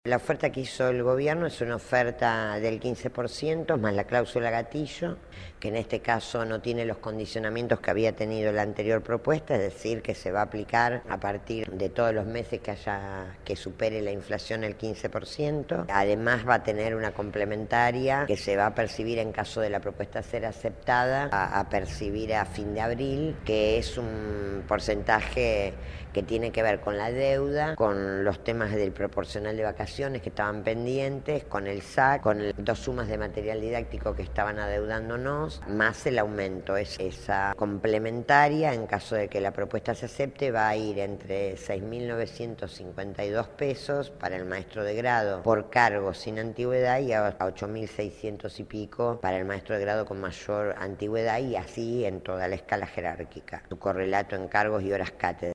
La oferta que hizo el gobierno es una oferta del 15% más la cláusula gatillo, que en este caso no tiene los condicionamientos que había tenido la anterior propuesta, es decir, que se va a aplicar a partir de todos los meses que supere la inflación el 15%. Además va a tener una complementaria que se va a percibir en caso de la propuesta ser aceptada, a percibir a fin de abril, que es un porcentaje que tiene que ver con la deuda, con los temas del proporcional de vacaciones que estaban pendientes, con el SAC, con dos sumas de material didáctico que estaban adeudándonos, más el aumento. Esa complementaria, en caso de que la propuesta se acepte, va a ir entre 6.952 pesos para el maestro de grado por cargo sin antigüedad y a 8.600 y pico para el maestro de grado con mayor antigüedad, y así en toda la escala jerárquica. Su correlato en cargos y horas cátedra.